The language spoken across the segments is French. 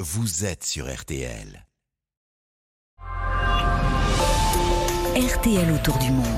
vous êtes sur RTL. RTL autour du monde.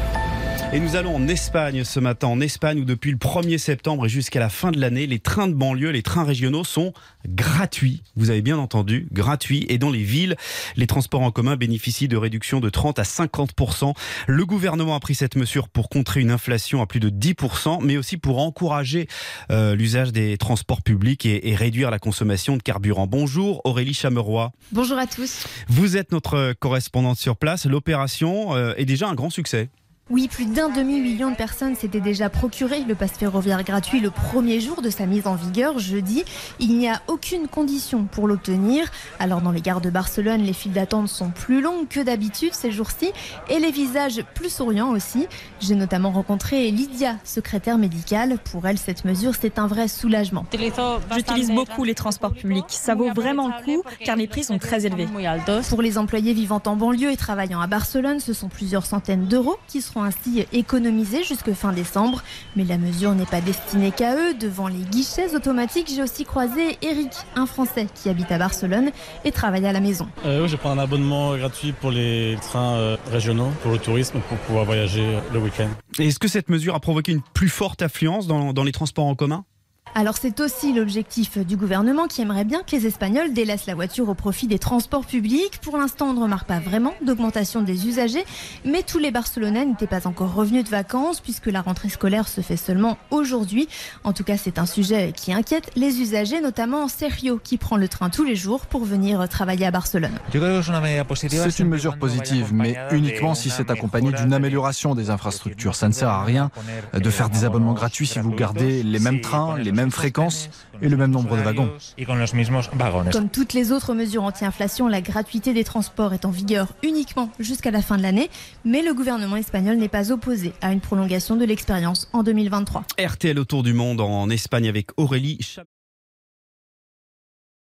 Et nous allons en Espagne ce matin, en Espagne où depuis le 1er septembre et jusqu'à la fin de l'année, les trains de banlieue, les trains régionaux sont gratuits. Vous avez bien entendu, gratuits. Et dans les villes, les transports en commun bénéficient de réductions de 30 à 50%. Le gouvernement a pris cette mesure pour contrer une inflation à plus de 10%, mais aussi pour encourager l'usage des transports publics et réduire la consommation de carburant. Bonjour Aurélie Chameroy. Bonjour à tous. Vous êtes notre correspondante sur place. L'opération est déjà un grand succès. Oui, plus d'1 demi-million de personnes s'étaient déjà procuré le pass ferroviaire gratuit le premier jour de sa mise en vigueur, jeudi. Il n'y a aucune condition pour l'obtenir. Alors dans les gares de Barcelone, les files d'attente sont plus longues que d'habitude ces jours-ci et les visages plus souriants aussi. J'ai notamment rencontré Lydia, secrétaire médicale. Pour elle, cette mesure, c'est un vrai soulagement. J'utilise beaucoup les transports publics. Ça vaut vraiment le coup car les prix sont très élevés. Pour les employés vivant en banlieue et travaillant à Barcelone, ce sont plusieurs centaines d'euros qui seront ainsi économisés jusque fin décembre. Mais la mesure n'est pas destinée qu'à eux. Devant les guichets automatiques, j'ai aussi croisé Eric, un Français qui habite à Barcelone et travaille à la maison. Oui, je prends un abonnement gratuit pour les trains régionaux, pour le tourisme, pour pouvoir voyager le week-end. Et est-ce que cette mesure a provoqué une plus forte affluence dans les transports en commun ? Alors c'est aussi l'objectif du gouvernement qui aimerait bien que les Espagnols délaissent la voiture au profit des transports publics. Pour l'instant, on ne remarque pas vraiment d'augmentation des usagers, mais tous les Barcelonais n'étaient pas encore revenus de vacances puisque la rentrée scolaire se fait seulement aujourd'hui. En tout cas, c'est un sujet qui inquiète les usagers, notamment Sergio qui prend le train tous les jours pour venir travailler à Barcelone. C'est une mesure positive, mais uniquement si c'est accompagné d'une amélioration des infrastructures. Ça ne sert à rien de faire des abonnements gratuits si vous gardez les mêmes trains, les mêmes fréquences et le même nombre de wagons. Comme toutes les autres mesures anti-inflation, la gratuité des transports est en vigueur uniquement jusqu'à la fin de l'année, mais le gouvernement espagnol n'est pas opposé à une prolongation de l'expérience en 2023. RTL autour du monde en Espagne avec Aurélie Chameroy.